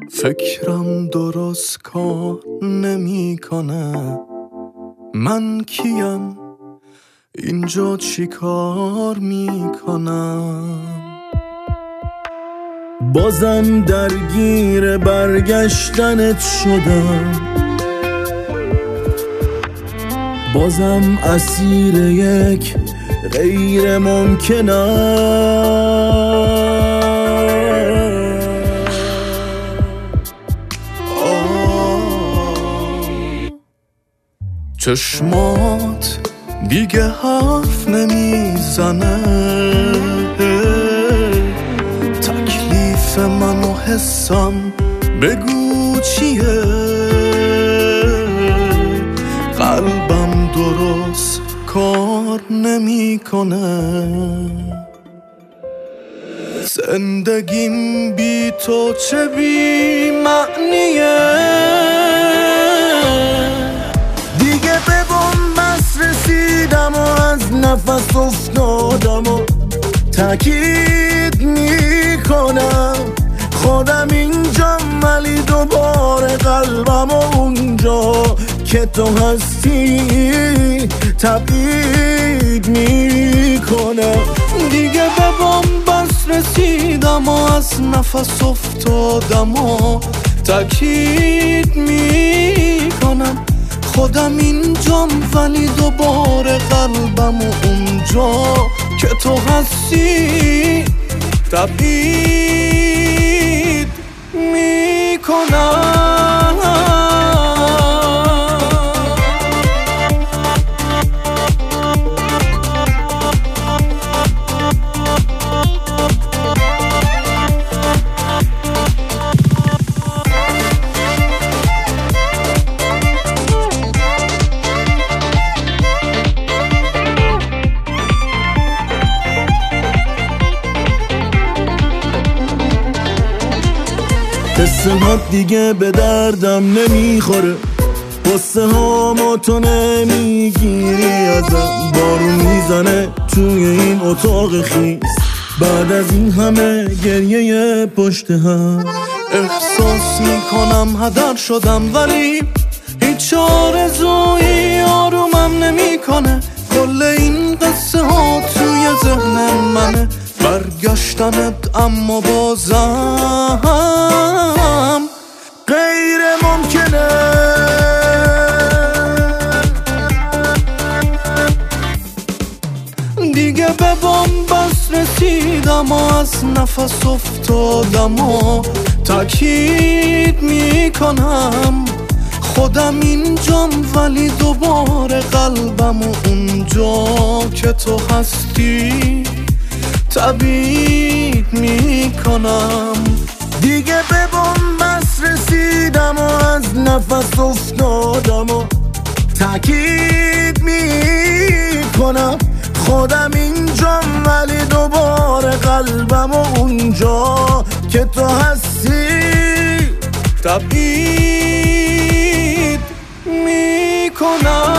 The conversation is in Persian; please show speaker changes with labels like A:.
A: فکرم درست کار نمیکنه. من کیم؟ اینجا چی کار میکنم؟ بازم درگیر برگشتنت شدم، بازم اسیر یک غیر ممکنم. چشمات دیگه حرف نمیزنه، تکلیف من و حسم بگو چیه؟ قلبم درست کار نمیکنه. زندگیم بی تو چه بی معنیه. دیگه به بنبست رسیدم و از نفس افتادم و تأکید میکنم خودم اینجا، ولی دوباره قلبم و اونجا که تو هستی تبعید میکنه. دیگه به بنبست رسیدم و از نفس افتادم و تأکید میکنم خودم اینجام، ولی دوباره قلبم و اونجا که تو هستی تبعید میکنم. قصه ها دیگه به دردم نمیخوره، قصه ها ما تو نمیگیری ازم. بارون میزنه توی این اتاق خیس، بعد از این همه گریه پشت هم. احساس میکنم هدر شدم، ولی هیچ آرزویی آرومم نمیکنه. کل این قصه ها توی ذهن منه، برگشتنت اما بازم غیر ممکنه. دیگه به بنبست رسیدم و از نفس افتادم و تأکید میکنم خودم اینجام، ولی دوباره قلبم و اونجا که تو هستی تبعید میکنم. دیگه به بنبست رسیدم و از نفس افتادم و تأکید میکنم خودم اینجام، ولی دوباره قلبم و اونجا که تو هستی تبعید میکنم.